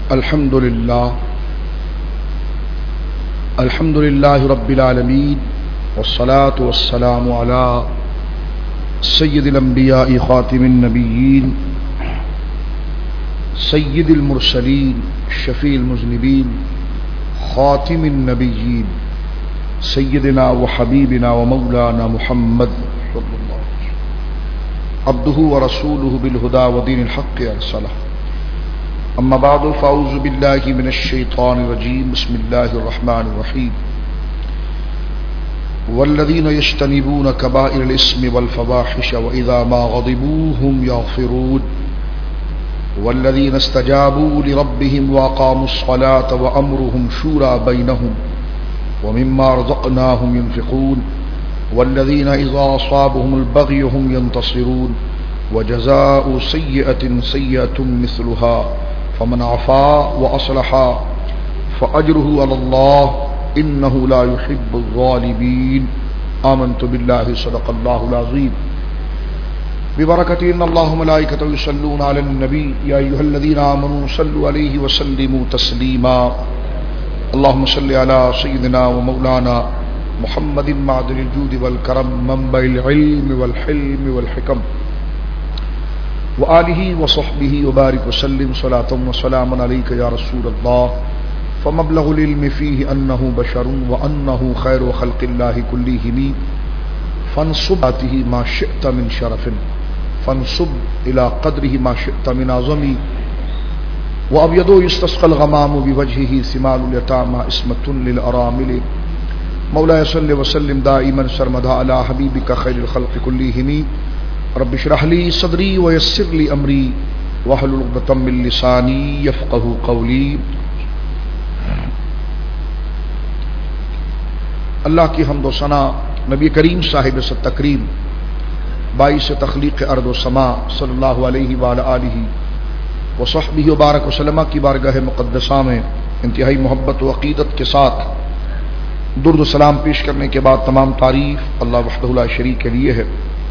الحمد لله رب العالمين والصلاة والسلام على سيد الأنبياء خاتم النبيين سيد المرسلين شفيع المذنبين خاتم النبيين سيدنا وحبيبنا ومولانا محمد صلى الله عليه وسلم عبده ورسوله بالهدى ودين الحق أرسله. أما بعد فأعوذ بالله من الشيطان الرجيم. بسم الله الرحمن الرحيم. والذين يجتنبون كبائر الإثم والفواحش وإذا ما غضبوا هم يغفرون والذين استجابوا لربهم وأقاموا الصلاة وأمرهم شورى بينهم ومما رزقناهم ينفقون والذين إذا أصابهم البغي هم ينتصرون وجزاء سيئة سيئة مثلها فمن عفا وأصلح فأجره على الله إنه لا يحب الظالمين. آمنت بالله صدق الله العظيم. ببركة إن الله ملائكته يصلون على النبي يا أيها الذين آمنوا صلوا عليه وسلموا تسليما. اللهم صل على سيدنا ومولانا محمد معدن الجود والكرم منبع العلم والحلم والحكم وآلہ وصحبہ وبارک وسلم صلاۃ وسلام علیک یا رسول اللہ فمبلغ العلم فیہ انہ بشر وانہ خیر خلق اللہ کلہم فانصب ذاتہ ما شئت من شرف فانصب الی قدرہ ما شئت من عظم وابیض یستسقى الغمام بوجہہ ثمال الیتامى عصمۃ للارامل. مولاي صل وسلم دائما سرمدا علی حبیبک خیر الخلق کلہم رب اشرح لي صدري ويسر لي امري واحلل عقدة من لساني يفقهوا قولي. اللہ کی حمد و ثنا نبی کریم صاحب ست تکریم باعث تخلیق ارض و سما صلی اللہ علیہ وآلہ آلہ وصحبہ وبارک وسلم کی بارگاہ مقدسہ میں انتہائی محبت و عقیدت کے ساتھ درود و سلام پیش کرنے کے بعد تمام تعریف اللہ وحدہ لا شریک کے لیے ہے.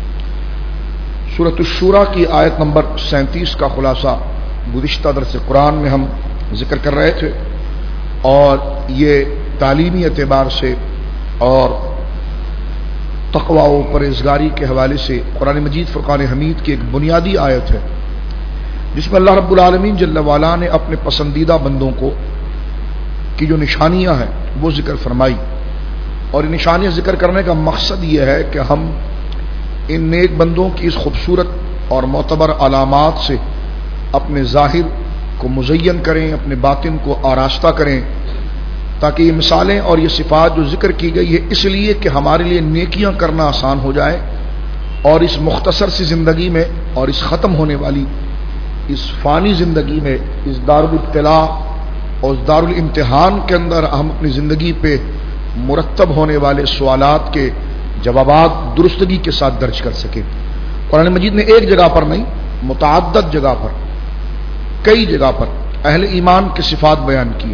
سورۃ الشورى کی آیت نمبر 37 کا خلاصہ گزشتہ درس قرآن میں ہم ذکر کر رہے تھے اور یہ تعلیمی اعتبار سے اور تقوی و پرہیزگاری کے حوالے سے قرآن مجید فرقان حمید کی ایک بنیادی آیت ہے جس میں اللہ رب العالمین جل وعلا نے اپنے پسندیدہ بندوں کو کی جو نشانیاں ہیں وہ ذکر فرمائی. اور یہ نشانیاں ذکر کرنے کا مقصد یہ ہے کہ ہم ان نیک بندوں کی اس خوبصورت اور معتبر علامات سے اپنے ظاہر کو مزین کریں، اپنے باطن کو آراستہ کریں، تاکہ یہ مثالیں اور یہ صفات جو ذکر کی گئی ہے اس لیے کہ ہمارے لیے نیکیاں کرنا آسان ہو جائے اور اس مختصر سی زندگی میں اور اس ختم ہونے والی اس فانی زندگی میں اس دار الابتلاء اور اس دار الامتحان کے اندر ہم اپنی زندگی پہ مرتب ہونے والے سوالات کے جوابات درستگی کے ساتھ درج کر سکیں. قرآن مجید نے ایک جگہ پر نہیں متعدد جگہ پر کئی جگہ پر اہل ایمان کے صفات بیان کیے.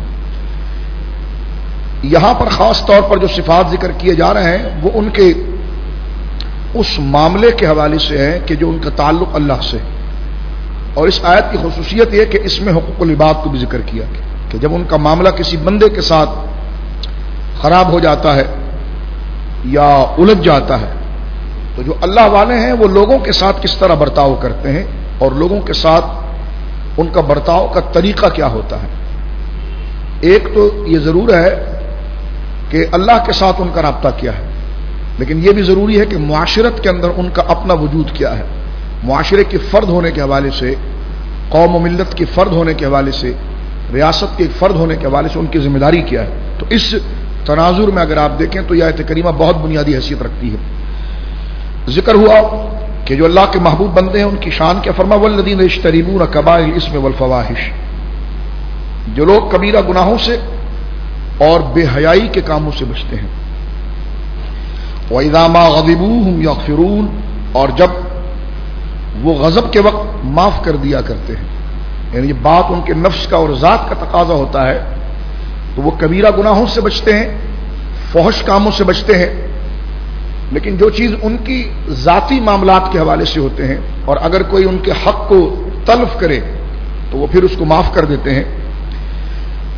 یہاں پر خاص طور پر جو صفات ذکر کیے جا رہے ہیں وہ ان کے اس معاملے کے حوالے سے ہیں کہ جو ان کا تعلق اللہ سے. اور اس آیت کی خصوصیت یہ کہ اس میں حقوق العباد کو بھی ذکر کیا کہ جب ان کا معاملہ کسی بندے کے ساتھ خراب ہو جاتا ہے یا الجھ جاتا ہے تو جو اللہ والے ہیں وہ لوگوں کے ساتھ کس طرح برتاؤ کرتے ہیں اور لوگوں کے ساتھ ان کا برتاؤ کا طریقہ کیا ہوتا ہے. ایک تو یہ ضرور ہے کہ اللہ کے ساتھ ان کا رابطہ کیا ہے، لیکن یہ بھی ضروری ہے کہ معاشرت کے اندر ان کا اپنا وجود کیا ہے. معاشرے کے فرد ہونے کے حوالے سے، قوم و ملت کے فرد ہونے کے حوالے سے، ریاست کے فرد ہونے کے حوالے سے ان کی ذمہ داری کیا ہے. تو اس تناظر میں اگر آپ دیکھیں تو یہ آیت کریمہ بہت بنیادی حیثیت رکھتی ہے. ذکر ہوا کہ جو اللہ کے محبوب بندے ہیں ان کی شان کیا. فرما والذین یجتنبون کبائر الاسم والفواحش، جو لوگ کبیرہ گناہوں سے اور بے حیائی کے کاموں سے بچتے ہیں. وَإِذَا مَا غَضِبُوا هُمْ يَغْفِرُونَ، اور جب وہ غضب کے وقت معاف کر دیا کرتے ہیں. یعنی یہ بات ان کے نفس کا اور ذات کا تقاضا ہوتا ہے تو وہ کبیرہ گناہوں سے بچتے ہیں، فحش کاموں سے بچتے ہیں، لیکن جو چیز ان کی ذاتی معاملات کے حوالے سے ہوتے ہیں اور اگر کوئی ان کے حق کو تلف کرے تو وہ پھر اس کو معاف کر دیتے ہیں.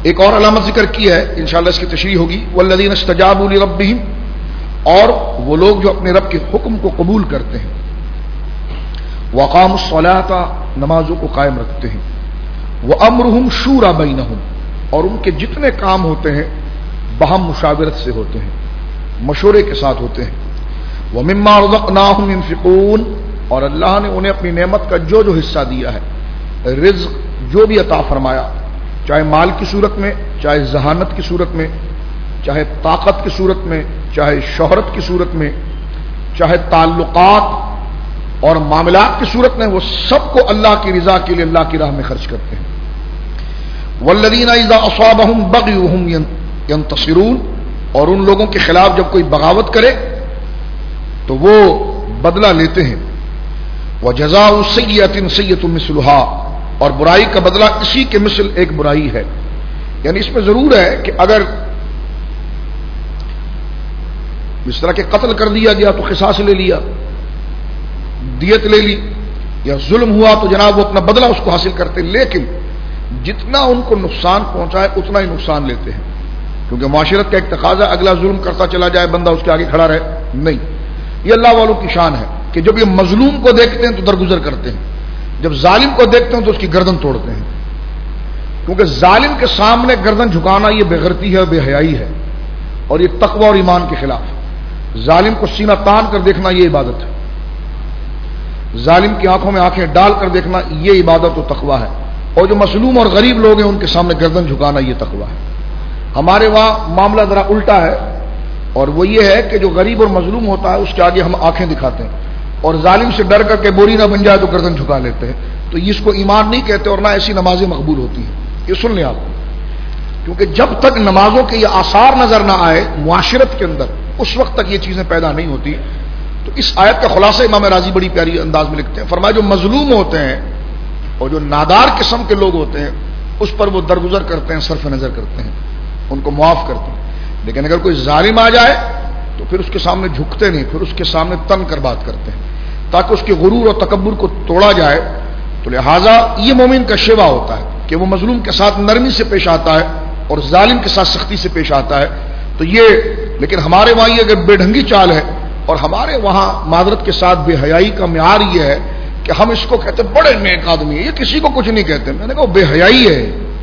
ایک اور علامت ذکر کی ہے، انشاءاللہ اس کی تشریح ہوگی، والذین استجابوا لربہم، اور وہ لوگ جو اپنے رب کے حکم کو قبول کرتے ہیں، وقاموا الصلاۃ، نمازوں کو قائم رکھتے ہیں، وامرہم شورى بینہم، اور ان کے جتنے کام ہوتے ہیں باہم مشاورت سے ہوتے ہیں، مشورے کے ساتھ ہوتے ہیں، ومما رزقناہم ينفقون، اور اللہ نے انہیں اپنی نعمت کا جو جو حصہ دیا ہے، رزق جو بھی عطا فرمایا، چاہے مال کی صورت میں، چاہے ذہانت کی صورت میں، چاہے طاقت کی صورت میں، چاہے شہرت کی صورت میں، چاہے تعلقات اور معاملات کی صورت میں، وہ سب کو اللہ کی رضا کے لیے اللہ کی راہ میں خرچ کرتے ہیں۔ والذین اذا اصابہم بغی هم ینتصرون، اور ان لوگوں کے خلاف جب کوئی بغاوت کرے تو وہ بدلہ لیتے ہیں۔ وجزاء سیئۃ سیئۃ مثلھا، اور برائی کا بدلہ اسی کے مثل ایک برائی ہے۔ یعنی اس میں ضرور ہے کہ اگر اس طرح کے قتل کر دیا گیا تو قصاص لے لیا، دیت لے لی، یا ظلم ہوا تو جناب وہ اپنا بدلہ اس کو حاصل کرتے، لیکن جتنا ان کو نقصان پہنچائے اتنا ہی نقصان لیتے ہیں، کیونکہ معاشرت کا ایک تقاضا اگلا ظلم کرتا چلا جائے، بندہ اس کے آگے کھڑا رہے نہیں۔ یہ اللہ والوں کی شان ہے کہ جب یہ مظلوم کو دیکھتے ہیں تو درگزر کرتے ہیں، جب ظالم کو دیکھتے ہیں تو اس کی گردن توڑتے ہیں، کیونکہ ظالم کے سامنے گردن جھکانا یہ بے غیرتی ہے، بے حیائی ہے، اور یہ تقوی اور ایمان کے خلاف ہے۔ ظالم کو سینہ تان کر دیکھنا یہ عبادت ہے، ظالم کی آنکھوں میں آنکھیں ڈال کر دیکھنا یہ عبادت و تقوی ہے، اور جو مظلوم اور غریب لوگ ہیں ان کے سامنے گردن جھکانا یہ تقوی ہے۔ ہمارے وہاں معاملہ ذرا الٹا ہے، اور وہ یہ ہے کہ جو غریب اور مظلوم ہوتا ہے اس کے آگے ہم آنکھیں دکھاتے ہیں، اور ظالم سے ڈر کر کے بوری نہ بن جائے تو گردن جھکا لیتے ہیں، تو اس کو ایمان نہیں کہتے، اور نہ ایسی نمازیں مقبول ہوتی ہیں۔ یہ سن لیں آپ، کیونکہ جب تک نمازوں کے یہ آثار نظر نہ آئے معاشرت کے اندر، اس وقت تک یہ چیزیں پیدا نہیں ہوتی۔ تو اس آیت کا خلاصہ امام راضی بڑی پیاری انداز میں لکھتے ہیں، فرمایا جو مظلوم ہوتے ہیں اور جو نادار قسم کے لوگ ہوتے ہیں اس پر وہ درگزر کرتے ہیں، صرف نظر کرتے ہیں، ان کو معاف کرتے ہیں، لیکن اگر کوئی ظالم آ جائے تو پھر اس کے سامنے جھکتے نہیں، پھر اس کے سامنے تن کر بات کرتے ہیں تاکہ اس کے غرور اور تکبر کو توڑا جائے۔ تو لہٰذا یہ مومن کا شیوا ہوتا ہے کہ وہ مظلوم کے ساتھ نرمی سے پیش آتا ہے اور ظالم کے ساتھ سختی سے پیش آتا ہے۔ تو یہ، لیکن ہمارے وہاں یہ اگر بے ڈھنگی چال ہے، اور ہمارے وہاں معذرت کے ساتھ بے حیائی کا معیار یہ ہے کہ ہم اس کو کہتے بڑے نیک آدمی ہے، یہ کسی کو کچھ نہیں کہتے، میں نے کہا وہ بے حیائی ہے۔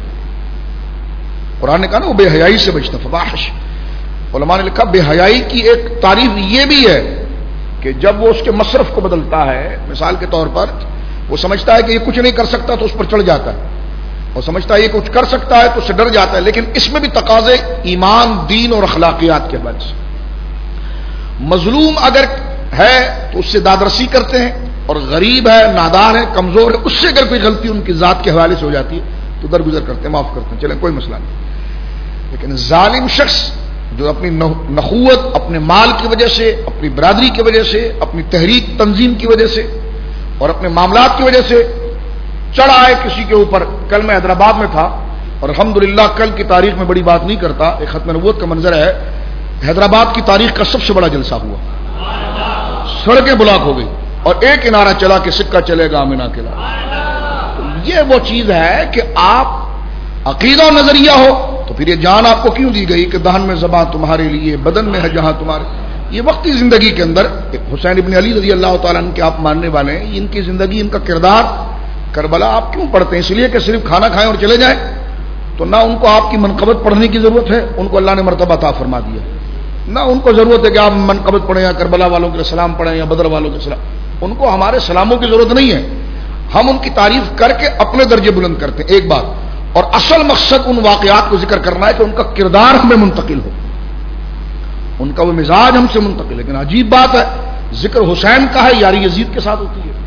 قرآن نے کہا نا وہ بے حیائی سے بچتا، فواحش۔ علماء نے لکھا بے حیائی کی ایک تعریف یہ بھی ہے کہ جب وہ اس کے مصرف کو بدلتا ہے، مثال کے طور پر وہ سمجھتا ہے کہ یہ کچھ نہیں کر سکتا تو اس پر چڑھ جاتا ہے، اور سمجھتا ہے یہ کچھ کر سکتا ہے تو اس سے ڈر جاتا ہے، لیکن اس میں بھی تقاضے ایمان، دین اور اخلاقیات کے حوالے سے۔ مظلوم اگر ہے تو اس سے دادرسی کرتے ہیں، اور غریب ہے، نادار ہے، کمزور ہے، اس سے اگر کوئی غلطی ان کی ذات کے حوالے سے ہو جاتی ہے تو درگزر کرتے ہیں، معاف کرتے ہیں، چلیں کوئی مسئلہ نہیں۔ لیکن ظالم شخص جو اپنی نخوت، اپنے مال کی وجہ سے، اپنی برادری کی وجہ سے، اپنی تحریک تنظیم کی وجہ سے اور اپنے معاملات کی وجہ سے چڑھ آئے کسی کے اوپر۔ کل میں حیدرآباد میں تھا، اور الحمدللہ کل کی تاریخ میں بڑی بات نہیں کرتا، ایک ختم نبوت کا منظر ہے، حیدرآباد کی تاریخ کا سب سے بڑا جلسہ ہوا، سڑکیں بلاک ہو گئی اور ایک نعرہ چلا کہ سکہ چلے گا آمینہ کے لا۔ یہ وہ چیز ہے کہ آپ عقیدہ و نظریہ ہو تو پھر یہ جان آپ کو کیوں دی گئی کہ دہن میں زباں تمہارے لیے، بدن میں ہے جہاں تمہارے، یہ وقتی زندگی کے اندر حسین ابن علی رضی اللہ تعالیٰ عنہ کے آپ ماننے والے ہیں، ان کی زندگی، ان کا کردار کربلا آپ کیوں پڑھتے ہیں؟ اس لیے کہ صرف کھانا کھائیں اور چلے جائیں؟ تو نہ ان کو آپ کی منقبت پڑھنے کی ضرورت ہے، ان کو اللہ نے مرتبہ عطا فرما دیا، نہ ان کو ضرورت ہے کہ آپ منقبت پڑھیں یا کربلا والوں کے سلام پڑھیں یا بدر والوں کے سلام، ان کو ہمارے سلاموں کی ضرورت نہیں ہے، ہم ان کی تعریف کر کے اپنے درجے بلند کرتے ہیں، ایک بات، اور اصل مقصد ان واقعات کو ذکر کرنا ہے کہ ان کا کردار ہمیں منتقل ہو، ان کا وہ مزاج ہم سے منتقل۔ لیکن عجیب بات ہے، ذکر حسین کا ہے یاری یزید کے ساتھ ہوتی ہے،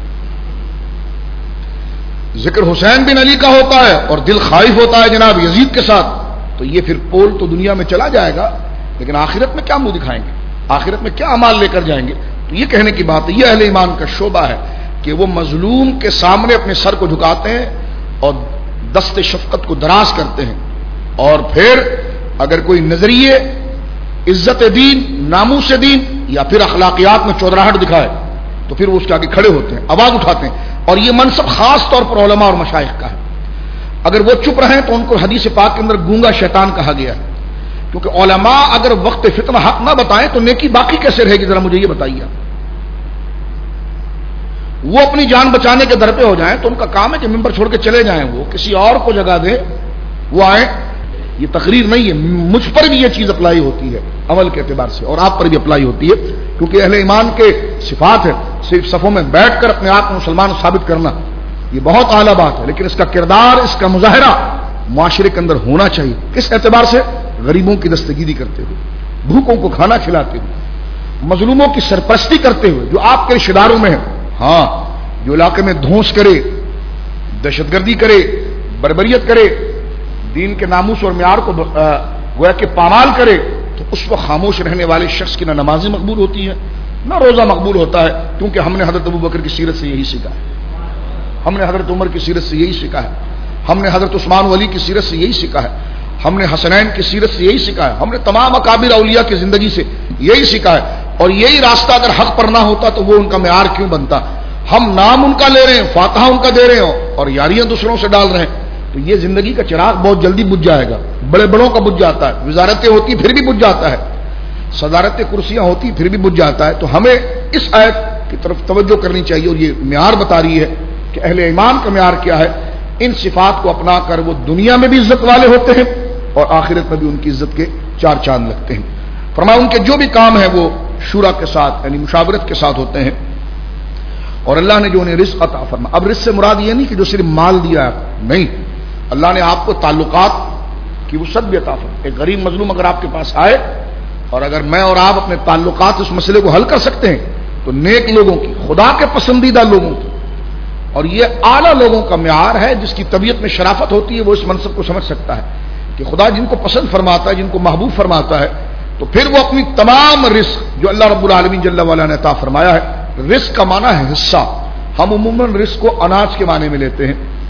ذکر حسین بن علی کا ہوتا ہے اور دل خائف ہوتا ہے جناب یزید کے ساتھ، تو یہ پھر پول تو دنیا میں چلا جائے گا، لیکن آخرت میں کیا منہ دکھائیں گے، آخرت میں کیا اعمال لے کر جائیں گے؟ تو یہ کہنے کی بات ہے، یہ اہل ایمان کا شعبہ ہے کہ وہ مظلوم کے سامنے اپنے سر کو جھکاتے ہیں اور دست شفقت کو دراز کرتے ہیں، اور پھر اگر کوئی نظریے، عزت دین، ناموس دین یا پھر اخلاقیات میں چودراہٹ دکھائے تو پھر وہ اس کے آگے کھڑے ہوتے ہیں، آواز اٹھاتے ہیں، اور یہ منصب خاص طور پر علماء اور مشائخ کا ہے۔ اگر وہ چپ رہیں تو ان کو حدیث پاک کے اندر گونگا شیطان کہا گیا ہے، کیونکہ علماء اگر وقت فتنہ حق نہ بتائیں تو نیکی باقی کیسے رہے گی؟ ذرا مجھے یہ بتائیے. وہ اپنی جان بچانے کے در پہ ہو جائیں تو ان کا کام ہے کہ ممبر چھوڑ کے چلے جائیں، وہ کسی اور کو جگہ دیں، وہ آئیں. یہ تقریر نہیں ہے، مجھ پر بھی یہ چیز اپلائی ہوتی ہے عمل کے اعتبار سے، اور آپ پر بھی اپلائی ہوتی ہے، کیونکہ اہل ایمان کے صفات ہے. صرف صفوں میں بیٹھ کر اپنے آپ کو مسلمان ثابت کرنا یہ بہت اعلیٰ بات ہے، لیکن اس کا کردار، اس کا مظاہرہ معاشرے کے اندر ہونا چاہیے. کس اعتبار سے؟ غریبوں کی دستگیری کرتے ہوئے، بھوکوں کو کھانا کھلاتے ہوئے، مظلوموں کی سرپرستی کرتے ہوئے، جو آپ کے رشتہ داروں میں ہیں. ہاں، جو علاقے میں دھونس کرے، دہشت گردی کرے، بربریت کرے، دین کے ناموس اور معیار کو گویا کہ پامال کرے، تو اس وقت خاموش رہنے والے شخص کی نہ نمازیں مقبول ہوتی ہیں نہ روزہ مقبول ہوتا ہے، کیونکہ ہم نے حضرت ابوبکر کی سیرت سے یہی سیکھا ہے، ہم نے حضرت عمر کی سیرت سے یہی سیکھا ہے، ہم نے حضرت عثمان ولی کی سیرت سے یہی سیکھا ہے، ہم نے حسنین کی سیرت سے یہی سیکھا ہے، ہم نے تمام اکابر اولیاء کی زندگی سے یہی سیکھا ہے. اور یہی راستہ اگر حق پر نہ ہوتا تو وہ ان کا معیار کیوں بنتا؟ ہم نام ان کا لے رہے ہیں، فاتحہ ان کا دے رہے ہیں اور یاریاں دوسروں سے ڈال رہے ہیں، تو یہ زندگی کا چراغ بہت جلدی بجھ جائے گا. بڑے بڑوں کا بجھ جاتا ہے، وزارتیں ہوتی پھر بھی بجھ جاتا ہے، صدارتیں کرسیاں ہوتی پھر بھی بجھ جاتا ہے. تو ہمیں اس آیت کی طرف توجہ کرنی چاہیے، اور یہ معیار بتا رہی ہے کہ اہل ایمان کا معیار کیا ہے. ان صفات کو اپنا کر وہ دنیا میں بھی عزت والے ہوتے ہیں اور آخرت میں بھی ان کی عزت کے چار چاند لگتے ہیں. فرمایا ان کے جو بھی کام ہیں وہ شورا کے ساتھ یعنی مشاورت کے ساتھ ہوتے ہیں، اور اللہ نے جو انہیں رزق عطا فرمایا. اب رزق سے مراد یہ نہیں کہ جو صرف مال دیا ہے، نہیں، اللہ نے آپ کو تعلقات کی وسعت بھی عطا فرمائی. ایک غریب مظلوم اگر آپ کے پاس آئے اور اگر میں اور آپ اپنے تعلقات اس مسئلے کو حل کر سکتے ہیں تو نیک لوگوں کی، خدا کے پسندیدہ لوگوں کی، اور یہ اعلیٰ لوگوں کا معیار ہے جس کی طبیعت میں شرافت ہوتی ہے، وہ اس منصب کو سمجھ سکتا ہے کہ خدا جن کو پسند فرماتا ہے، جن کو محبوب فرماتا ہے، تو پھر وہ اپنی تمام رزق جو اللہ رب العالمین جل وعلا نے عطا فرمایا ہے. رزق کا معنی ہے حصہ. ہم عموماً رزق کو اناج کے معنی میں لیتے ہیں،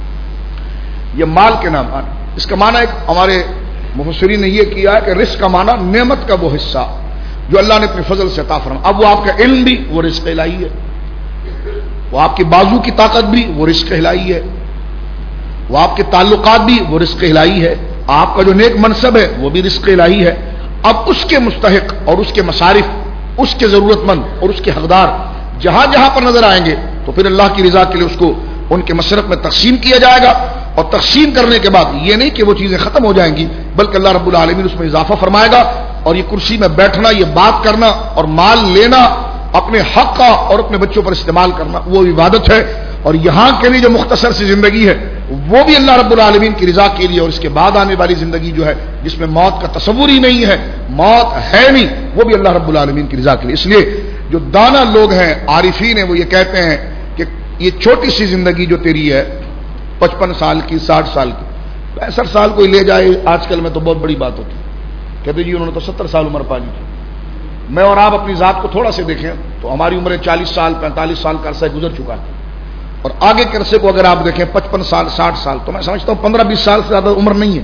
یہ مال کے نام. اس کا معنی ایک ہمارے مفسرین نے یہ کیا ہے کہ رزق کا معنی نعمت کا وہ حصہ جو اللہ نے اپنے فضل سے عطا فرمایا. اب وہ آپ کا علم بھی وہ رزق الہی ہے، وہ آپ کے بازو کی طاقت بھی وہ رزق الہی ہے، وہ آپ کے تعلقات بھی وہ رزق الہی ہے، آپ کا جو نیک منصب ہے وہ بھی رزق الہی ہے. اب اس کے مستحق اور اس کے مصارف، اس کے ضرورت مند اور اس کے حقدار جہاں جہاں پر نظر آئیں گے تو پھر اللہ کی رضا کے لیے اس کو ان کے مصرف میں تقسیم کیا جائے گا. اور تقسیم کرنے کے بعد یہ نہیں کہ وہ چیزیں ختم ہو جائیں گی، بلکہ اللہ رب العالمین اس میں اضافہ فرمائے گا. اور یہ کرسی میں بیٹھنا، یہ بات کرنا اور مال لینا اپنے حق کا اور اپنے بچوں پر استعمال کرنا وہ عبادت ہے. اور یہاں کے لیے جو مختصر سی زندگی ہے وہ بھی اللہ رب العالمین کی رضا کے لیے، اور اس کے بعد آنے والی زندگی جو ہے جس میں موت کا تصور ہی نہیں ہے، موت ہے نہیں، وہ بھی اللہ رب العالمین کی رضا کے لیے. اس لیے جو دانا لوگ ہیں، عارفین ہیں، وہ یہ کہتے ہیں کہ یہ چھوٹی سی زندگی جو تیری ہے 55 سال کی، 60 سال کی، 65 سال کوئی لے جائے آج کل میں تو بہت بڑی بات ہوتی ہے. کہتے جی انہوں نے تو 70 سال عمر پا لی تھی. میں اور آپ اپنی ذات کو تھوڑا سے دیکھیں تو ہماری عمریں 40 سال 45 سال کا عرصہ گزر چکا ہے، اور آگے کے عرصے کو اگر آپ دیکھیں 55 سال 60 سال، تو میں سمجھتا ہوں 15-20 سال سے زیادہ عمر نہیں ہے.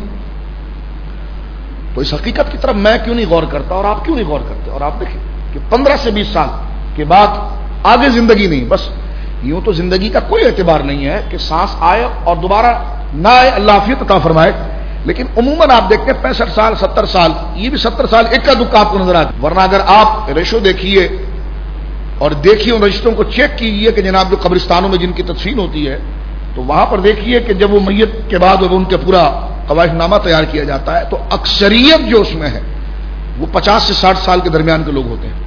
تو اس حقیقت کی طرف میں کیوں نہیں غور کرتا اور آپ کیوں نہیں غور کرتے؟ اور آپ دیکھیں کہ 15 سے 20 سال کے بعد آگے زندگی نہیں. بس یوں تو زندگی کا کوئی اعتبار نہیں ہے کہ سانس آئے اور دوبارہ نہ آئے، اللہ عافیت عطا فرمائے. لیکن عموماً آپ دیکھتے ہیں 65 سال 70 سال، یہ بھی 70 سال ایک کا دکھ آپ کو نظر آتا ہے. ورنہ اگر آپ ریشو دیکھیے اور دیکھیے ان رشتوں کو چیک کیجیے کہ جناب جو قبرستانوں میں جن کی تدفین ہوتی ہے تو وہاں پر دیکھیے کہ جب وہ میت کے بعد ان کے پورا قوائف نامہ تیار کیا جاتا ہے تو اکثریت جو اس میں ہے وہ 50 سے 60 سال کے درمیان کے لوگ ہوتے ہیں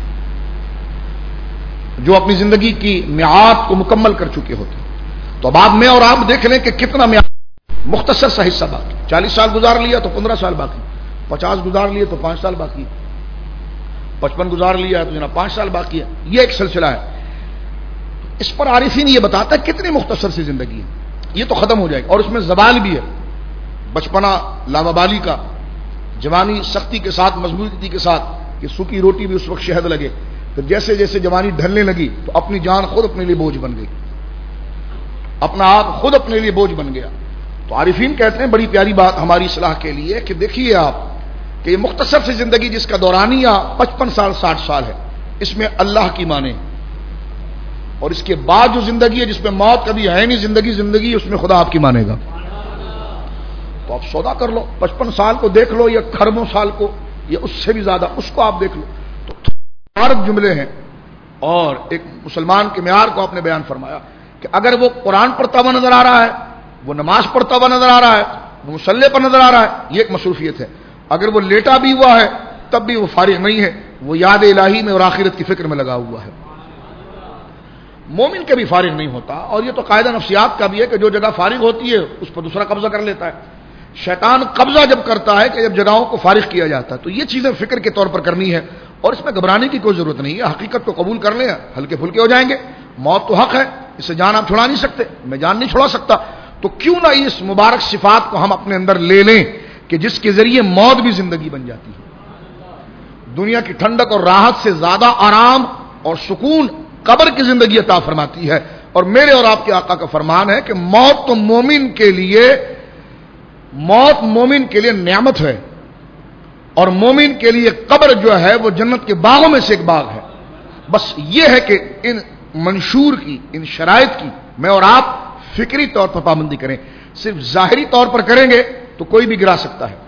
جو اپنی زندگی کی میعاد کو مکمل کر چکے ہوتے ہیں. تو اب آپ میں اور آپ دیکھ لیں کہ کتنا میعاد، مختصر سا حصہ باقی. 40 سال گزار لیا تو 15 سال باقی، 50 گزار لیے تو 5 سال باقی، 55 گزار لیا تو جناب 5 سال باقی ہے. یہ ایک سلسلہ ہے. اس پر عارفین یہ بتاتا ہے کتنی مختصر سی زندگی ہے، یہ تو ختم ہو جائے گی. اور اس میں زوال بھی ہے، بچپنا لاوبالی کا، جوانی سختی کے ساتھ مضبوطی کے ساتھ کہ سوکھی روٹی بھی اس وقت شہد لگے. تو جیسے جیسے جوانی ڈھلنے لگی تو اپنی جان خود اپنے لیے بوجھ بن گئی، اپنا آپ خود اپنے لیے بوجھ بن گیا. تو عارفین کہتے ہیں بڑی پیاری بات ہماری اصلاح کے لیے کہ دیکھیے آپ کہ یہ مختصر سی زندگی جس کا دورانیہ 55 سال 60 سال ہے، اس میں اللہ کی مانے، اور اس کے بعد جو زندگی ہے جس میں موت کبھی ہے نہیں، زندگی اس میں خدا آپ کی مانے گا. تو آپ سودا کر لو، 55 سال کو دیکھ لو یا کھربوں سال کو یا اس سے بھی زیادہ، اس کو آپ دیکھ لو. تو مبارک جملے ہیں. اور ایک مسلمان کے معیار کو آپ نے بیان فرمایا کہ اگر وہ قرآن پڑھتا ہوا نظر آ رہا ہے، وہ نماز پڑھتا ہوا نظر آ رہا ہے، وہ مصلی پر نظر آ رہا ہے، یہ ایک مصروفیت ہے. اگر وہ لیٹا بھی ہوا ہے تب بھی وہ فارغ نہیں ہے، وہ یاد الہی میں اور آخرت کی فکر میں لگا ہوا ہے. مومن کے بھی فارغ نہیں ہوتا. اور یہ تو قاعدہ نفسیات کا بھی ہے کہ جو جگہ فارغ ہوتی ہے اس پر دوسرا قبضہ کر لیتا ہے. شیطان قبضہ جب کرتا ہے کہ جب جگہوں کو فارغ کیا جاتا ہے، تو یہ چیزیں فکر کے طور پر کرنی ہے اور اس میں گھبرانے کی کوئی ضرورت نہیں ہے. حقیقت کو قبول کر لیں، ہلکے پھلکے ہو جائیں گے. موت تو حق ہے، اس سے جان آپ چھڑا نہیں سکتے، میں جان نہیں چھڑا سکتا. تو کیوں نہ اس مبارک صفات کو ہم اپنے اندر لے لیں کہ جس کے ذریعے موت بھی زندگی بن جاتی ہے. دنیا کی ٹھنڈک اور راحت سے زیادہ آرام اور سکون قبر کی زندگی عطا فرماتی ہے. اور میرے اور آپ کے آقا کا فرمان ہے کہ موت تو مومن کے لیے نعمت ہے، اور مومن کے لیے قبر جو ہے وہ جنت کے باغوں میں سے ایک باغ ہے. بس یہ ہے کہ ان منشور کی، ان شرائط کی میں اور آپ فکری طور پر پابندی کریں. صرف ظاہری طور پر کریں گے تو کوئی بھی گرا سکتا ہے،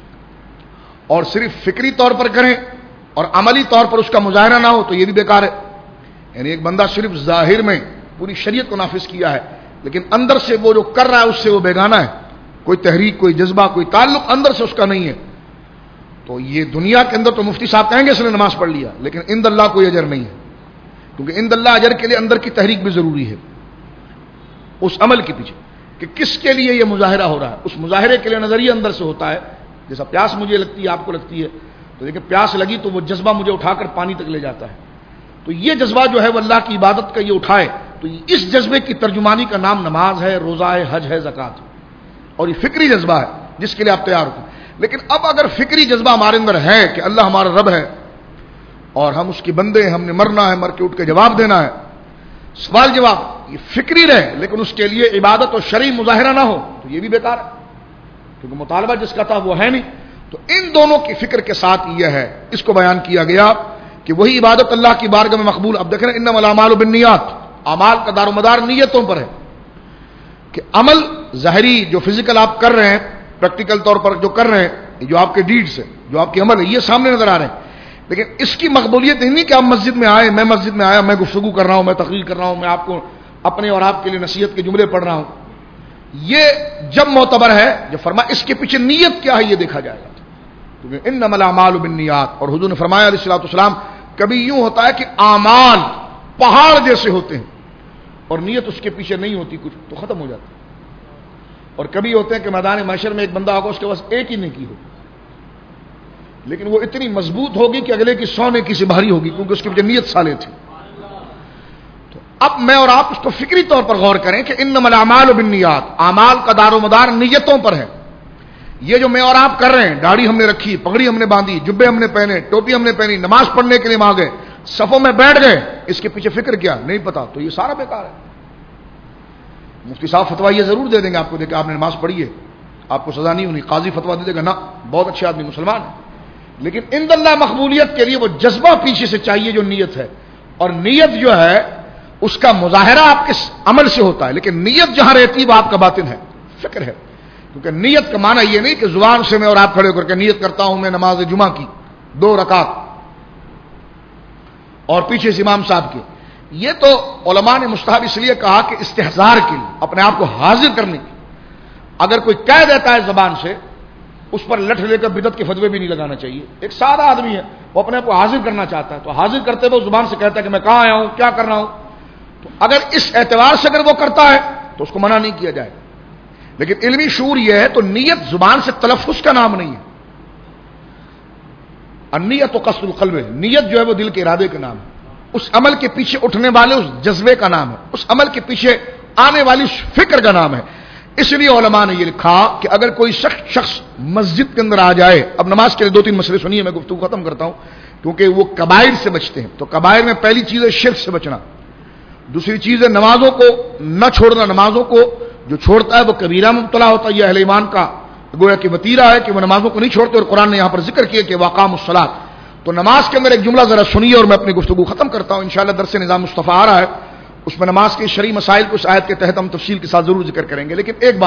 اور صرف فکری طور پر کریں اور عملی طور پر اس کا مظاہرہ نہ ہو تو یہ بھی بیکار ہے. یعنی ایک بندہ صرف ظاہر میں پوری شریعت کو نافذ کیا ہے لیکن اندر سے وہ جو کر رہا ہے اس سے وہ بیگانہ ہے، کوئی تحریک، کوئی جذبہ، کوئی تعلق اندر سے اس کا نہیں ہے. تو یہ دنیا کے اندر تو مفتی صاحب کہیں گے اس نے نماز پڑھ لیا، لیکن عند اللہ کوئی اجر نہیں ہے. کیونکہ عند اللہ اجر کے لیے اندر کی تحریک بھی ضروری ہے اس عمل کے پیچھے کہ کس کے لیے یہ مظاہرہ ہو رہا ہے. اس مظاہرے کے لیے نظریہ اندر سے ہوتا ہے. جیسا پیاس مجھے لگتی ہے، آپ کو لگتی ہے، تو دیکھیں پیاس لگی تو وہ جذبہ مجھے اٹھا کر پانی تک لے جاتا ہے. تو یہ جذبہ جو ہے وہ اللہ کی عبادت کا یہ اٹھائے، تو اس جذبے کی ترجمانی کا نام نماز ہے، روزہ ہے، حج ہے، زکوٰۃ ہے. اور یہ فکری جذبہ ہے جس کے لیے آپ تیار ہوتے ہیں. لیکن اب اگر فکری جذبہ ہمارے اندر ہے کہ اللہ ہمارا رب ہے اور ہم اس کے بندے ہیں، ہم نے مرنا ہے، مر کے اٹھ کے جواب دینا ہے، سوال جواب یہ فکری رہے لیکن اس کے لیے عبادت اور شرعی مظاہرہ نہ ہو تو یہ بھی بیکار ہے، کیونکہ مطالبہ جس کا تھا وہ ہے نہیں. تو ان دونوں کی فکر کے ساتھ یہ ہے، اس کو بیان کیا گیا کہ وہی عبادت اللہ کی بارگاہ میں مقبول. اب دیکھ رہے ہیں انما الاعمال بالنیات، اعمال کا دار و مدار نیتوں پر ہے کہ عمل ظاہری جو فزیکل آپ کر رہے ہیں، پریکٹیکل طور پر جو کر رہے ہیں، جو آپ کے ڈیڈز ہیں، جو آپ کے عمل ہے، یہ سامنے نظر آ رہے ہیں. لیکن اس کی مقبولیت نہیں کہ آپ مسجد میں آئے، میں مسجد میں آیا، میں گفتگو کر رہا ہوں، میں تقریر کر رہا ہوں، میں آپ کو اپنے اور آپ کے لیے نصیحت کے جملے پڑھ رہا ہوں. یہ جب معتبر ہے، جب فرمایا اس کے پیچھے نیت کیا ہے یہ دیکھا جائے گا. کیونکہ انما الاعمال بالنیات، اور حضور نے فرمایا علیہ الصلوۃ والسلام کبھی یوں ہوتا ہے کہ اعمال پہاڑ جیسے ہوتے ہیں اور نیت اس کے پیچھے نہیں ہوتی کچھ تو ختم ہو جاتا ہے. اور کبھی ہوتے ہیں کہ میدان محشر میں ایک بندہ ہوگا اس کے پاس ایک ہی نیکی ہوگی لیکن وہ اتنی مضبوط ہوگی کہ اگلے کی 100 نیکی سے بھاری ہوگی کیونکہ اس کے پیچھے نیت صالح تھی. تو اب میں اور آپ اس کو فکری طور پر غور کریں کہ انما الاعمال بالنیات، اعمال کا دار و مدار نیتوں پر ہے. یہ جو میں اور آپ کر رہے ہیں، داڑھی ہم نے رکھی، پگڑی ہم نے باندھی، جبے ہم نے پہنے، ٹوپی ہم نے پہنی، نماز پڑھنے کے لیے وہاں گئے، صفوں میں بیٹھ گئے، اس کے پیچھے فکر کیا نہیں پتا تو یہ سارا بیکار ہے. مفتی صاحب فتوا یہ ضرور دے دیں گے آپ کو، دیکھیں آپ نے نماز پڑھی ہے، آپ کو سزا نہیں ہونی. قاضی فتوا دے دے گا نا بہت اچھے آدمی مسلمان ہے، لیکن عند اللہ مقبولیت کے لیے وہ جذبہ پیچھے سے چاہیے جو نیت ہے. اور نیت جو ہے اس کا مظاہرہ آپ کے عمل سے ہوتا ہے، لیکن نیت جہاں رہتی ہے وہ آپ کا باطن ہے، فکر ہے. کیونکہ نیت کا معنی یہ نہیں کہ زبان سے میں اور آپ کھڑے ہو کر کے نیت کرتا ہوں میں نماز جمعہ کی 2 رکعت اور پیچھے سے امام صاحب کے. یہ تو علماء نے مستحب اس لیے کہا کہ استحضار کے لیے، اپنے آپ کو حاضر کرنے کی. اگر کوئی کہہ دیتا ہے زبان سے اس پر لٹ لے کر بدعت کے فتوے بھی نہیں لگانا چاہیے. ایک سادہ آدمی ہے وہ اپنے آپ کو حاضر کرنا چاہتا ہے تو حاضر کرتے ہوئے زبان سے کہتا ہے کہ میں کہاں آیا ہوں، کیا کر رہا ہوں. تو اگر اس اعتبار سے اگر وہ کرتا ہے تو اس کو منع نہیں کیا جائے. لیکن علمی شعور یہ ہے تو نیت زبان سے تلفظ کا نام نہیں ہے. النیت و قصد القلب، نیت جو ہے وہ دل کے ارادے کا نام ہے، اس عمل کے پیچھے اٹھنے والے اس جذبے کا نام ہے، اس عمل کے پیچھے آنے والی اس فکر کا نام ہے. اس لیے علماء نے یہ لکھا کہ اگر کوئی شخص مسجد کے اندر آ جائے، اب نماز کے لیے 2-3 مسئلے سنیے، میں گفتگو ختم کرتا ہوں کیونکہ وہ کبائر سے بچتے ہیں. تو کبائر میں پہلی چیز ہے شرک سے بچنا، دوسری چیز ہے نمازوں کو نہ چھوڑنا. نمازوں کو جو چھوڑتا ہے وہ کبیرہ میں مبتلا ہوتا ہے. یہ اہل ایمان کا گویا کہ وتیرہ ہے کہ وہ نمازوں کو نہیں چھوڑتے، اور قرآن نے یہاں پر ذکر کیا کہ واقام الصلاۃ. تو نماز کے اندر ایک جملہ ذرا سنیے اور میں اپنی گفتگو ختم کرتا ہوں. انشاءاللہ درس نظام مصطفیٰ آ رہا ہے، اس میں نماز کے شرعی مسائل کو اس آیت کے تحت ہم تفصیل کے ساتھ ضرور ذکر کریں گے. لیکن ایک بات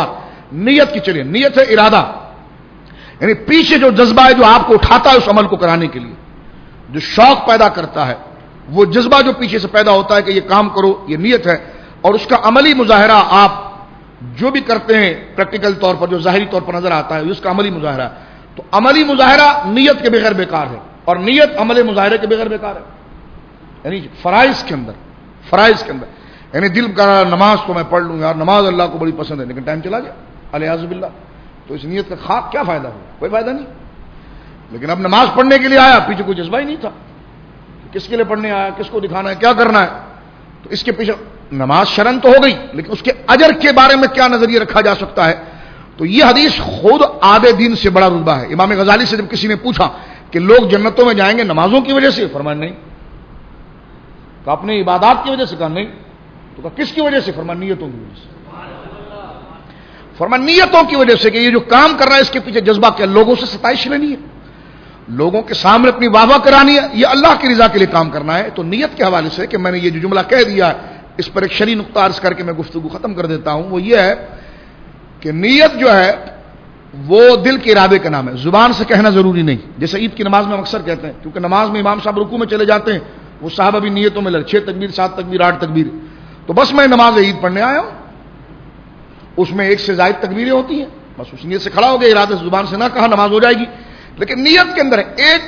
نیت کی چلیے. نیت ہے ارادہ, یعنی پیچھے جو جذبہ ہے جو آپ کو اٹھاتا ہے اس عمل کو کرانے کے لیے, جو شوق پیدا کرتا ہے, وہ جذبہ جو پیچھے سے پیدا ہوتا ہے کہ یہ کام کرو, یہ نیت ہے. اور اس کا عملی مظاہرہ آپ جو بھی کرتے ہیں پریکٹیکل طور پر, جو ظاہری طور پر نظر آتا ہے, اس کا عملی مظاہرہ ہے. تو عملی مظاہرہ نیت کے بغیر بیکار ہے, اور نیت عمل مظاہرے کے بغیر بیکار ہے. یعنی فرائض کے اندر یعنی دل کا نماز تو میں پڑھ لوں یار, نماز اللہ کو بڑی پسند ہے, لیکن ٹائم چلا گیا الیاذ باللہ, تو اس نیت کا خاک کیا فائدہ ہو؟ کوئی فائدہ نہیں. لیکن اب نماز پڑھنے کے لیے آیا, پیچھے کوئی جذبہ ہی نہیں تھا, کس کے لیے پڑھنے آیا, کس کو دکھانا ہے, کیا کرنا ہے. تو اس کے پیچھے نماز شرن تو ہو گئی, لیکن اس کے اجر کے بارے میں کیا نظریہ رکھا جا سکتا ہے. تو یہ حدیث خود آدھے دین سے بڑا رتبہ ہے. امام غزالی سے جب کسی نے پوچھا کہ لوگ جنتوں میں جائیں گے نمازوں کی وجہ سے, فرمایا نہیں. کہ اپنے عبادات کی وجہ سے, کہا نہیں. تو کہا کس کی وجہ سے؟ فرمایا نیتوں کی وجہ سے. فرمایا نیتوں کی وجہ سے, کہ یہ جو کام کر رہا ہے اس کے پیچھے جذبہ کیا؟ لوگوں سے ستائش لینی ہے, لوگوں کے سامنے اپنی واہ واہ کرانی ہے, یہ اللہ کی رضا کے لیے کام کرنا ہے. تو نیت کے حوالے سے کہ میں نے یہ جو جملہ کہہ دیا ہے, اس پر ایک شرعی نقطہ عرض کر کے میں گفتگو ختم کر دیتا ہوں. وہ یہ ہے کہ نیت جو ہے وہ دل کے ارادے کا نام ہے, زبان سے کہنا ضروری نہیں. جیسے عید کی نماز میں ہم اکثر کہتے ہیں, کیونکہ نماز میں امام صاحب رکوع میں چلے جاتے ہیں, وہ صحابہ بھی نیتوں میں لگے 6 تکبیر 7 تکبیر 8 تکبیر, تو بس میں نماز عید پڑھنے آیا ہوں, اس میں 1 سے زائد تکبیریں ہوتی ہیں, بس اس نیت سے کھڑا ہو گیا, ارادے سے زبان سے نہ کہا, نماز ہو جائے گی. لیکن نیت کے اندر ایک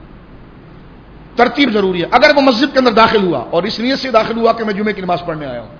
ترتیب ضروری ہے. اگر وہ مسجد کے اندر داخل ہوا اور اس نیت سے داخل ہوا کہ میں جمعے کی نماز پڑھنے آیا ہوں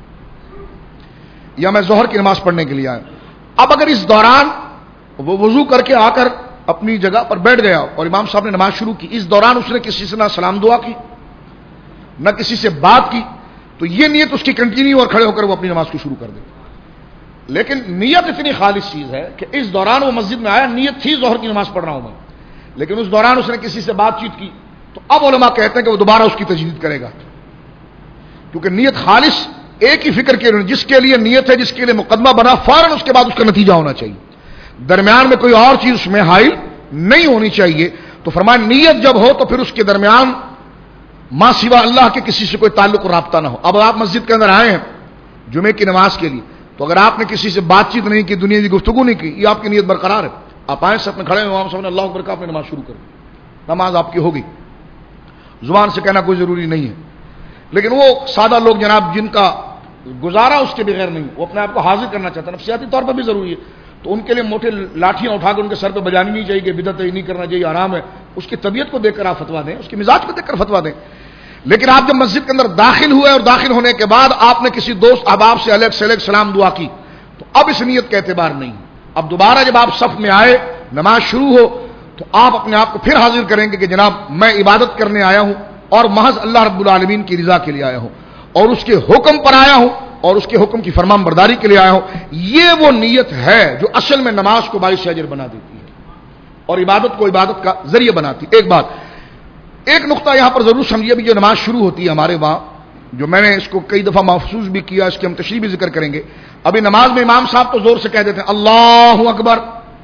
یا میں ظہر کی نماز پڑھنے کے لیے آیا ہوں, اب اگر اس دوران وہ وضو کر کے آ کر اپنی جگہ پر بیٹھ گیا اور امام صاحب نے نماز شروع کی, اس دوران اس نے کسی سے نہ سلام دعا کی نہ کسی سے بات کی, تو یہ نیت اس کی کنٹینیو اور کھڑے ہو کر وہ اپنی نماز کو شروع کر دے. لیکن نیت اتنی خالص چیز ہے کہ اس دوران وہ مسجد میں آیا, نیت تھی ظہر کی نماز پڑھ رہا ہوں میں, لیکن اس دوران اس نے کسی سے بات چیت کی, تو اب علماء کہتے ہیں کہ وہ دوبارہ اس کی تجدید کرے گا, کیونکہ نیت خالص ایک ہی فکر کے, جس کے لیے نیت ہے, جس کے لیے مقدمہ بنا, فوراً اس کے بعد اس کا نتیجہ ہونا چاہیے, درمیان میں کوئی اور چیز اس میں حائل نہیں ہونی چاہیے. تو فرمایا نیت جب ہو تو پھر اس کے درمیان ماں سوا اللہ کے کسی سے کوئی تعلق و رابطہ نہ ہو. اب آپ مسجد کے اندر آئے ہیں جمعے کی نماز کے لیے, تو اگر آپ نے کسی سے بات چیت نہیں کی, دنیا کی گفتگو نہیں کی, یہ آپ کی نیت برقرار ہے. آپ آئے سب میں کھڑے ہیں, امام صاحب نے اللہ اکبر کہا, آپ نے نماز شروع کر دی, نماز آپ کی ہوگی. زبان سے کہنا کوئی ضروری نہیں ہے. لیکن وہ سادہ لوگ جناب جن کا گزارا اس کے بغیر نہیں, وہ اپنے آپ کو حاضر کرنا چاہتا ہے, نفسیاتی طور پر بھی ضروری ہے, تو ان کے لیے موٹے لاٹھیاں اٹھا کر ان کے سر پہ بجانی نہیں چاہیے کہ بدعت ہے, نہیں کرنا چاہیے, آرام ہے. اس کی طبیعت کو دیکھ کر آپ فتوا دیں, اس کے مزاج کو دیکھ کر فتوا دیں. لیکن آپ جب مسجد کے اندر داخل ہوئے اور داخل ہونے کے بعد آپ نے کسی دوست احباب سے الگ سلام دعا کی, تو اب اس نیت کا اعتبار نہیں. اب دوبارہ جب آپ صف میں آئے, نماز شروع ہو, تو آپ اپنے آپ کو پھر حاضر کریں گے کہ جناب میں عبادت کرنے آیا ہوں اور محض اللہ رب العالمین کی رضا کے لیے آیا ہوں, اور اس کے حکم پر آیا ہوں, اور اس کے حکم کی فرمان برداری کے لیے آیا ہوں. یہ وہ نیت ہے جو اصل میں نماز کو باعث اجر بنا دیتی ہے اور عبادت کو عبادت کا ذریعہ بناتی. ایک بات, ایک نقطہ یہاں پر ضرور سمجھیے, بھی جو نماز شروع ہوتی ہے ہمارے وہاں, جو میں نے اس کو کئی دفعہ محسوس بھی کیا, اس کی ہم تشریح بھی ذکر کریں گے. ابھی نماز میں امام صاحب تو زور سے کہہ دیتے ہیں اللہ اکبر,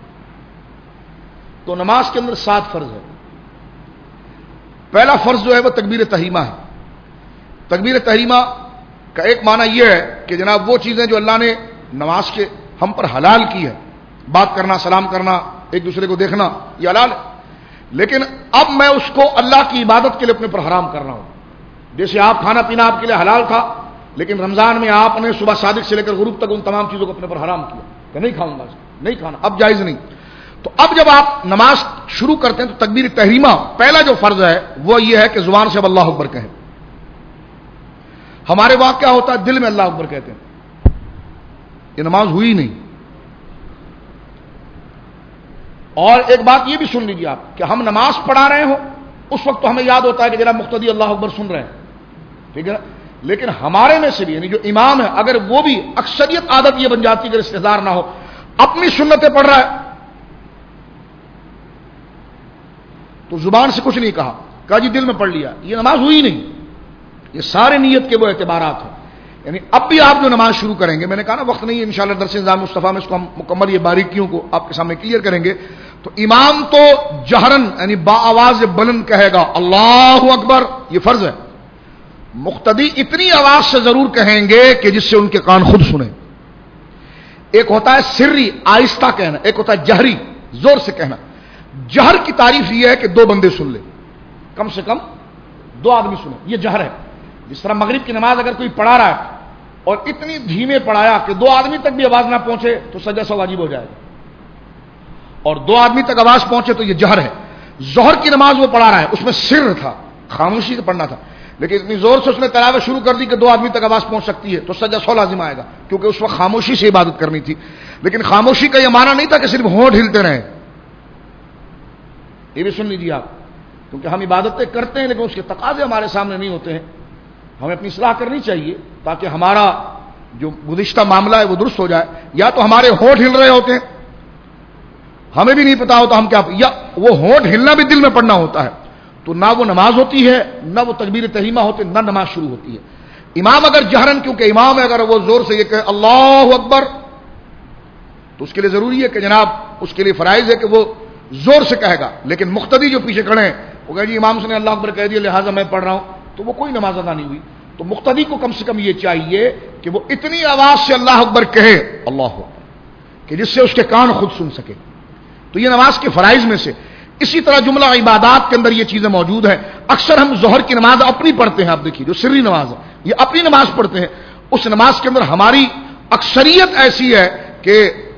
تو نماز کے اندر 7 فرض ہے. پہلا فرض جو ہے وہ تکبیر تحریمہ ہے. تکبیر تحریمہ کا ایک معنی یہ ہے کہ جناب وہ چیزیں جو اللہ نے نماز کے ہم پر حلال کی ہے, بات کرنا, سلام کرنا, ایک دوسرے کو دیکھنا, یہ حلال ہے. لیکن اب میں اس کو اللہ کی عبادت کے لیے اپنے پر حرام کر رہا ہوں. جیسے آپ کھانا پینا آپ کے لیے حلال تھا, لیکن رمضان میں آپ نے صبح صادق سے لے کر غروب تک ان تمام چیزوں کو اپنے پر حرام کیا کہ نہیں کھاؤں گا, نہیں کھانا, اب جائز نہیں. تو اب جب آپ نماز شروع کرتے ہیں تو تکبیر تحریمہ پہلا جو فرض ہے وہ یہ ہے کہ زبان سے اب اللہ اکبر کہیں. ہمارے وہاں کیا ہوتا ہے, دل میں اللہ اکبر کہتے ہیں, یہ نماز ہوئی نہیں. اور ایک بات یہ بھی سن لیجیے آپ کہ ہم نماز پڑھا رہے ہوں اس وقت تو ہمیں یاد ہوتا ہے کہ جناب مقتدی اللہ اکبر سن رہے ہیں, ٹھیک ہے, لیکن ہمارے میں سے بھی یعنی جو امام ہے اگر وہ بھی اکثریت عادت یہ بن جاتی ہے کہ استحضار نہ ہو, اپنی سنتیں پڑھ رہا ہے تو زبان سے کچھ نہیں کہا, کہا جی دل میں پڑھ لیا, یہ نماز ہوئی نہیں. یہ سارے نیت کے وہ اعتبارات ہیں. یعنی اب بھی آپ جو نماز شروع کریں گے, میں نے کہا نا وقت نہیں ہے, انشاءاللہ درس نظام مصطفیٰ میں اس کو ہم مکمل یہ باریکیوں کو آپ کے سامنے کلیئر کریں گے. تو امام تو جہرن یعنی با آواز بلند کہے گا اللہ اکبر, یہ فرض ہے. مقتدی اتنی آواز سے ضرور کہیں گے کہ جس سے ان کے کان خود سنیں. ایک ہوتا ہے سری آہستہ کہنا، ایک ہوتا ہے جہری زور سے کہنا۔ جہر کی تعریف یہ ہے کہ دو بندے سن لیں، کم سے کم دو آدمی سنیں، یہ جہر ہے۔ جس طرح مغرب کی نماز اگر کوئی پڑھا رہا ہے اور اتنی دھیمے پڑھایا کہ دو آدمی تک بھی آواز نہ پہنچے تو سجدہ سہو واجب ہو جائے گا، اور دو آدمی تک آواز پہنچے تو یہ جہر ہے۔ ظہر کی نماز وہ پڑھا رہا ہے، اس میں سر تھا، خاموشی سے پڑھنا تھا، لیکن اتنی زور سے اس نے تلاوت شروع کر دی کہ دو آدمی تک آواز پہنچ سکتی ہے تو سجدہ سہو لازم آئے گا، کیونکہ اس وقت خاموشی سے عبادت کرنی تھی۔ لیکن خاموشی کا یہ معنی نہیں تھا کہ صرف ہونٹ ہلتے رہیں، یہ بھی سن لیجیے آپ، کیونکہ ہم عبادتیں کرتے ہیں لیکن اس کے تقاضے ہمارے سامنے نہیں ہوتے ہیں۔ ہمیں اپنی اصلاح کرنی چاہیے تاکہ ہمارا جو گزشتہ معاملہ ہے وہ درست ہو جائے۔ یا تو ہمارے ہونٹ ہل رہے ہوتے ہیں، ہمیں بھی نہیں پتا ہوتا ہم کیا، یا وہ ہونٹ ہلنا بھی دل میں پڑنا ہوتا ہے، تو نہ وہ نماز ہوتی ہے، نہ وہ تکبیر تحریمہ ہوتے، نہ نماز شروع ہوتی ہے۔ امام اگر جہرن، کیونکہ امام ہے، اگر وہ زور سے یہ کہے اللہ اکبر تو اس کے لیے ضروری ہے کہ جناب اس کے لیے فرائض ہے کہ وہ زور سے کہے گا، لیکن مقتدی جو پیچھے کھڑے ہیں وہ کہے جی امام سے نے اللہ اکبر کہہ دیا لہٰذا میں پڑھ رہا ہوں، تو وہ کوئی نماز ادا نہیں ہوئی۔ تو مقتدی کو کم سے کم یہ چاہیے کہ وہ اتنی آواز سے اللہ اکبر کہے اللہ اکبر کہ جس سے اس کے کان خود سن سکے۔ تو یہ نماز کے فرائض میں سے۔ اسی طرح جملہ عبادات کے اندر یہ چیزیں موجود ہیں۔ اکثر ہم ظہر کی نماز اپنی پڑھتے ہیں، آپ دیکھیے جو سری نماز ہے یہ اپنی نماز پڑھتے ہیں، اس نماز کے اندر ہماری اکثریت ایسی ہے کہ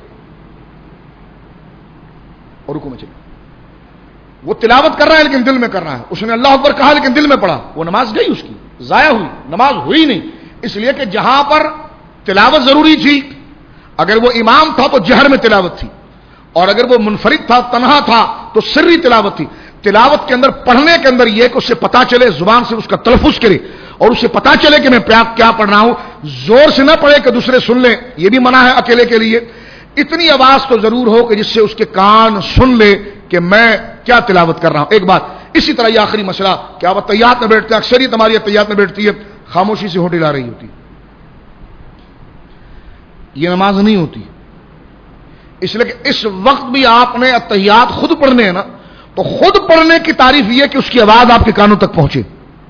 اور رکوع میں چلے، وہ تلاوت کر رہا ہے لیکن دل میں کر رہا ہے، اس نے اللہ اکبر کہا لیکن دل میں پڑھا، وہ نماز گئی، اس کی ضائع ہوئی، نماز ہوئی نہیں۔ اس لیے کہ جہاں پر تلاوت ضروری تھی، اگر وہ امام تھا تو جہر میں تلاوت تھی، اور اگر وہ منفرد تھا تنہا تھا تو سری تلاوت تھی۔ تلاوت کے اندر پڑھنے کے اندر یہ کہ اسے پتا چلے، زبان سے اس کا تلفظ کرے اور اسے پتا چلے کہ میں کیا پڑھ رہا ہوں، زور سے نہ پڑھے کہ دوسرے سن لیں، یہ بھی منع ہے اکیلے کے لیے۔ اتنی آواز تو ضرور ہو کہ جس سے اس کے کان سن لے کہ میں کیا تلاوت کر رہا ہوں۔ ایک بات اسی طرح یہ آخری مسئلہ کہ آپ تحیات میں بیٹھتے ہیں، اکثریت ہماری تحیات میں بیٹھتی ہے خاموشی سے ہونٹ ہلا رہی ہوتی، یہ نماز نہیں ہوتی۔ اس لیے کہ اس وقت بھی آپ نے التحیات خود پڑھنے ہیں نا، تو خود پڑھنے کی تعریف یہ کہ اس کی آواز آپ کے کانوں تک پہنچے،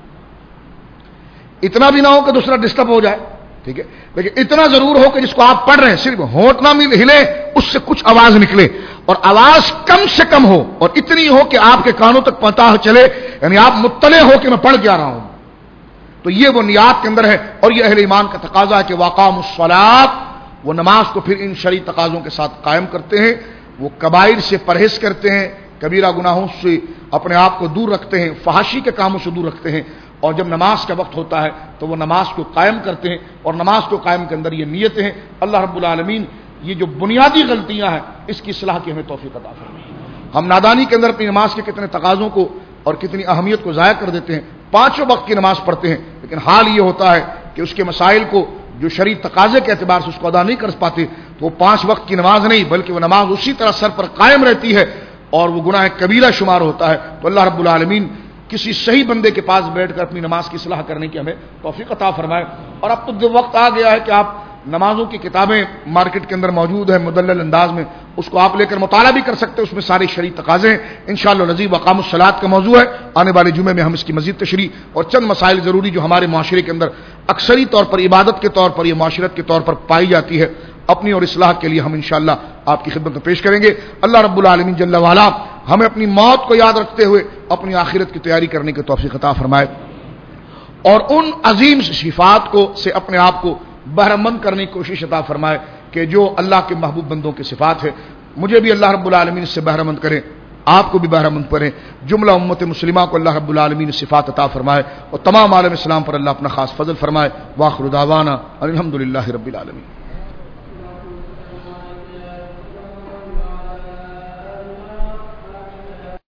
اتنا بھی نہ ہو کہ دوسرا ڈسٹرب ہو جائے، ٹھیک ہے، لیکن اتنا ضرور ہو کہ جس کو آپ پڑھ رہے ہیں صرف ہونٹ نہ ہلے، اس سے کچھ آواز نکلے، اور آواز کم سے کم ہو، اور اتنی ہو کہ آپ کے کانوں تک پتہ چلے، یعنی آپ مطلع ہو کہ میں پڑھ کیا رہا ہوں۔ تو یہ وہ نیات کے اندر ہے، اور یہ اہل ایمان کا تقاضا ہے کہ واقاموا الصلاۃ، وہ نماز کو پھر ان شرعی تقاضوں کے ساتھ قائم کرتے ہیں، وہ کبائر سے پرہیز کرتے ہیں، کبیرہ گناہوں سے اپنے آپ کو دور رکھتے ہیں، فحاشی کے کاموں سے دور رکھتے ہیں، اور جب نماز کا وقت ہوتا ہے تو وہ نماز کو قائم کرتے ہیں، اور نماز کو قائم کے اندر یہ نیتیں ہیں۔ اللہ رب العالمین یہ جو بنیادی غلطیاں ہیں اس کی اصلاح کی ہمیں توفیق عطا فرمائے۔ ہم نادانی کے اندر اپنی نماز کے کتنے تقاضوں کو اور کتنی اہمیت کو ضائع کر دیتے ہیں، پانچوں وقت کی نماز پڑھتے ہیں، لیکن حال یہ ہوتا ہے کہ اس کے مسائل کو جو شرعی تقاضے کے اعتبار سے اس کو ادا نہیں کر پاتے، تو وہ 5 وقت کی نماز نہیں بلکہ وہ نماز اسی طرح سر پر قائم رہتی ہے اور وہ گناہ کبیرہ شمار ہوتا ہے۔ تو اللہ رب العالمین کسی صحیح بندے کے پاس بیٹھ کر اپنی نماز کی اصلاح کرنے کی ہمیں توفیق عطا فرمائے۔ اور اب تو جو وقت آ گیا ہے کہ آپ نمازوں کی کتابیں مارکیٹ کے اندر موجود ہیں مدلل انداز میں، اس کو آپ لے کر مطالعہ بھی کر سکتے ہیں، اس میں سارے شرعی تقاضے ہیں۔ انشاءاللہ العزیز وقام الصلاۃ کا موضوع ہے، آنے والے جمعے میں ہم اس کی مزید تشریح اور چند مسائل ضروری جو ہمارے معاشرے کے اندر اکثری طور پر عبادت کے طور پر یا معاشرت کے طور پر پائی جاتی ہے، اپنی اور اصلاح کے لیے ہم انشاءاللہ آپ کی خدمت میں پیش کریں گے۔ اللہ رب العالمین جل وعلا ہمیں اپنی موت کو یاد رکھتے ہوئے اپنی آخرت کی تیاری کرنے کی توفیق عطا فرمائے، اور ان عظیم صفات کو سے اپنے آپ کو بہرمند کرنے کی کوشش عطا فرمائے کہ جو اللہ کے محبوب بندوں کی صفات ہے۔ مجھے بھی اللہ رب العالمین اس سے بہرمند کریں، آپ کو بھی بہرمند کریں، جملہ امت مسلمہ کو اللہ رب العالمین صفات عطا فرمائے، اور تمام عالم اسلام پر اللہ اپنا خاص فضل فرمائے۔ واخر دعوانا الحمدللہ رب العالمین۔